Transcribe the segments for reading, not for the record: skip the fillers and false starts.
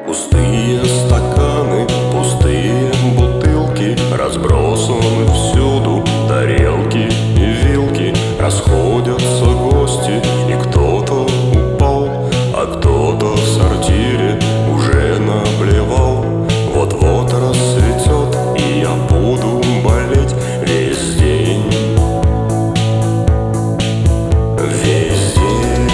Пустые стаканы, пустые бутылки, разбросаны всюду тарелки и вилки. Расходятся гости, и кто-то упал, а кто-то в сортире уже наблевал. Вот-вот рассветет, и я буду болеть весь день. Весь день.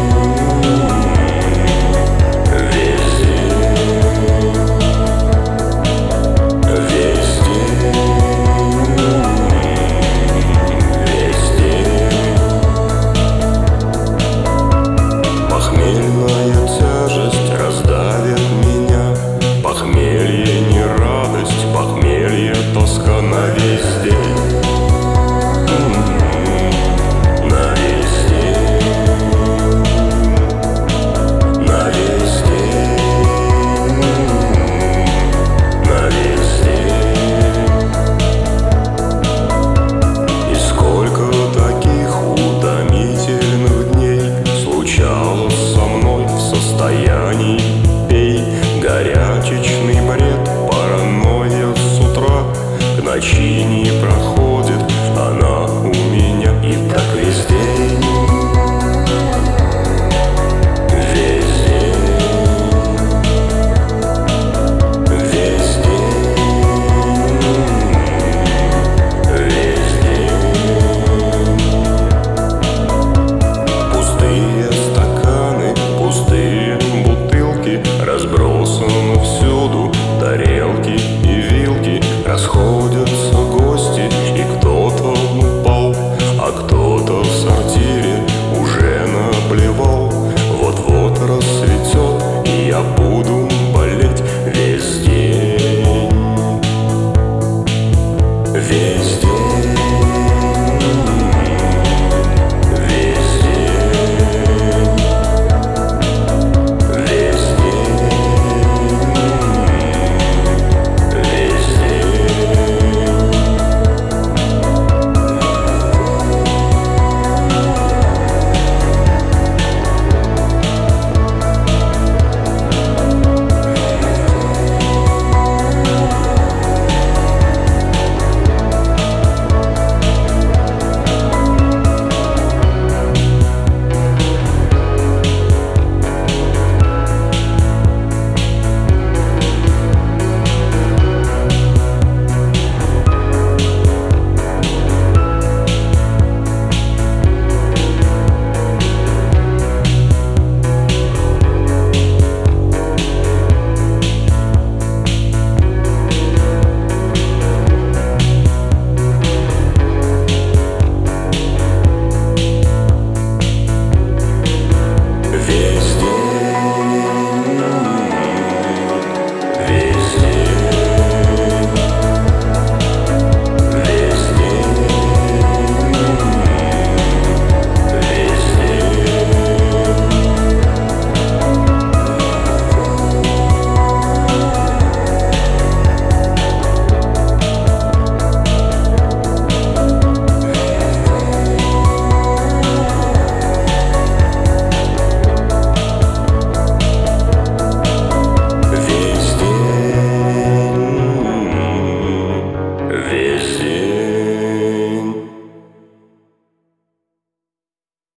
Похмельная тяжесть раздавит меня. Похмелье не радость, похмелье тоска на весь день. На весь день. На весь день. На весь день. И сколько таких утомительных дней случалось со мной в состоянии